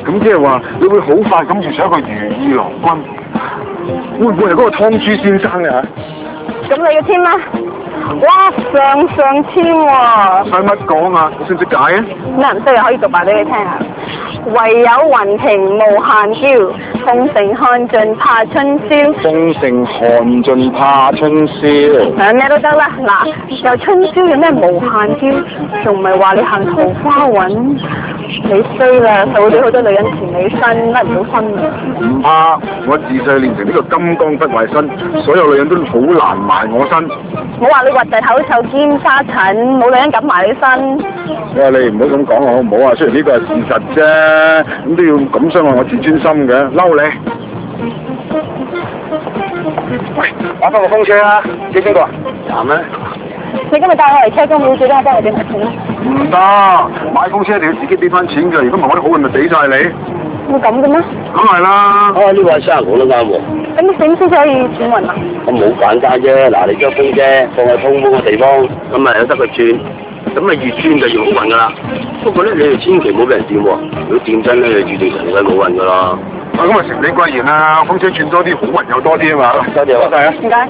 咁即係話你會好快咁遇上一個如意郎君，會唔會係嗰個湯豬先生啊？ 咁你要簽嗎？哇，上簽喎！ 使乜講啊？你識唔識解啊？ 咩唔識啊？可以讀埋俾你聽啊！唯有雲情無限嬌，鳳城看盡怕春宵。 鳳城看盡怕春宵。 咩都得啦，嗱，又春宵有咩無限嬌？仲唔係話你行桃花運？你衰啦，受咗好多女人纏你身，甩唔到身啊！ 唔怕，我自細練成呢個金剛不壞身，所有女人都好難埋我身。 冇話你核突口臭兼沙塵，冇女人敢埋你身。 哇！你唔好咁講我好唔好啊？雖然呢個係事實啫，咁都要咁傷害我自尊心嘅，嬲你！喂，打翻個風車啦，幾錢個啊？廿蚊。 你今日帶我嚟車公廟，最多我幫你俾埋錢啦。 唔得，買風車一定要自己俾翻錢㗎，如果唔係我啲好運咪俾晒你。 會咁嘅咩？ 梗係啦。 啊，呢位生講得啱喎。 咁你點先至可以轉運啊？ 咁好簡單啫，嗱，你將風車放喺通風嘅地方，咁咪有得佢轉，咁咪越轉就越好運噶啦。不過咧，你哋千祈唔好俾人掂喎，如果掂真咧，就注定成世冇運噶啦。 啊，咁啊成你貴言啦，風車轉多啲，好運又多啲啊嘛。 多謝多謝啊。 唔該。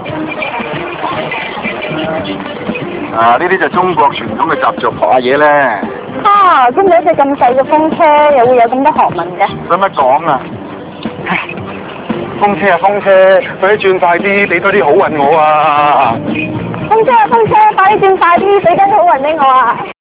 啊，呢啲就中國傳統嘅習俗，學下嘢咧。 啊，咁你一隻咁細嘅風車，又會有咁多學問嘅？ 使乜講啊？風車啊風車，快啲轉快啲，俾多啲好運我啊！ 風車啊風車，快啲轉快啲，俾多啲好運俾我啊！